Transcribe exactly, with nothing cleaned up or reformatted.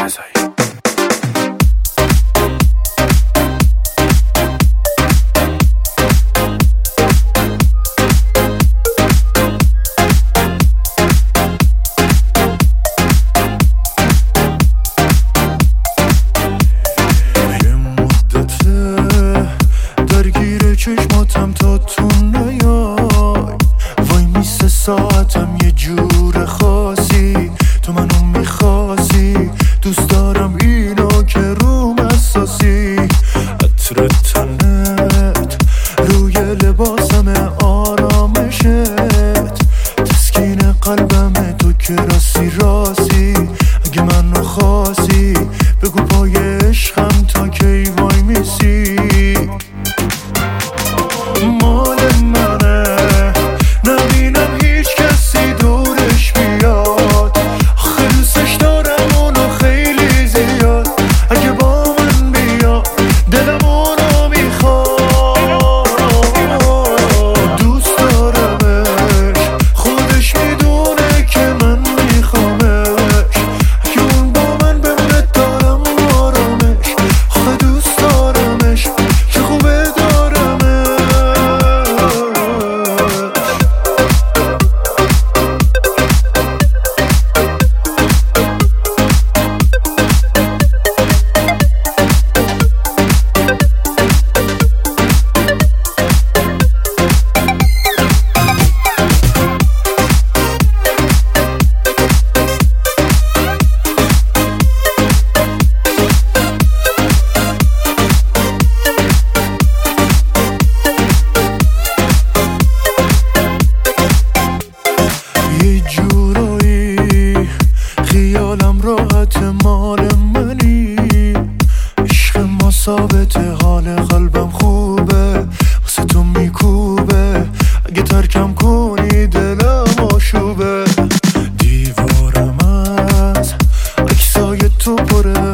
رضایی. چشماتم تا تو نیای وای میسه ساعتم یه جور خاصی تو منو میخواستی دوست دارم اینو که روم اساسی عطر تنت روی لباسم آرامشت تسکین قلبم تو که راستی راستی اگه منو خواستی بگو پای عشقم تا کی وای میسی مال منه نبینم هیچ کسی دورش بیاد آخه دوستش دارم اونو خیلی زیاد اگه با من بیاد دلم اونو میخواد دوست دارمش خودش میدونه که من میخوامش اگه اون با من بمونه دارم آرامش آخه دوست دارمش که خوبه خیالم راحت مال منی عشق ما ثابته حال قلبم خوبه واسه تو میکوبه اگه ترکم کنی دلم آشوبه دیوارم از عکسای تو پره